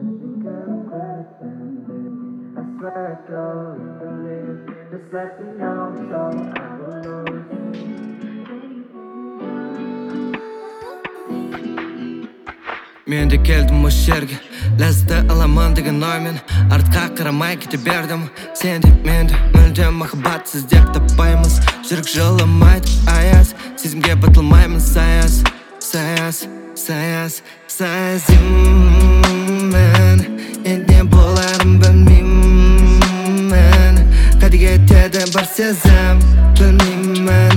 Men de keldim oş yerge, lazzat alaman degan oymen artqa qaramay kete berdim. Sen de men de müldem mahbatsiz deb tapaymiz. Жүрек жыламайды аяз, сезімге батылмаймын саяз. Мен не боларын білмеймін. Қайда кетеді бар сезім, білмеймін.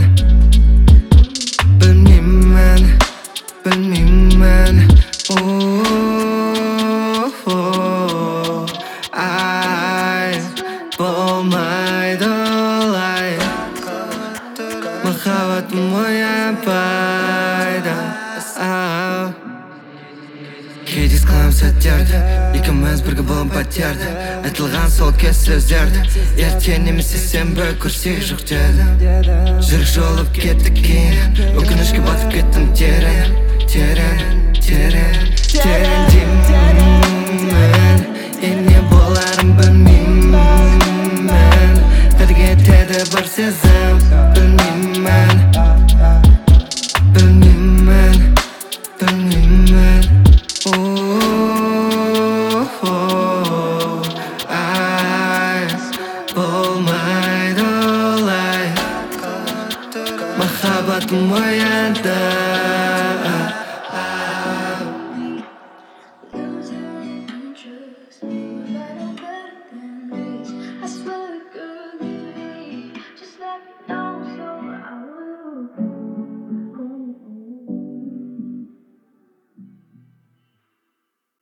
Ай, болмайды олай. Махаббатым оянбайды. Кейде қылам сәттерді, екеуміз бірге болым пәтерді. Айтылған сол кез сөздерді, ертең немесе сенбі көрсек жоқ деді. Жүрек жолып кеттік кейін, өкінішке батып кеттім терең.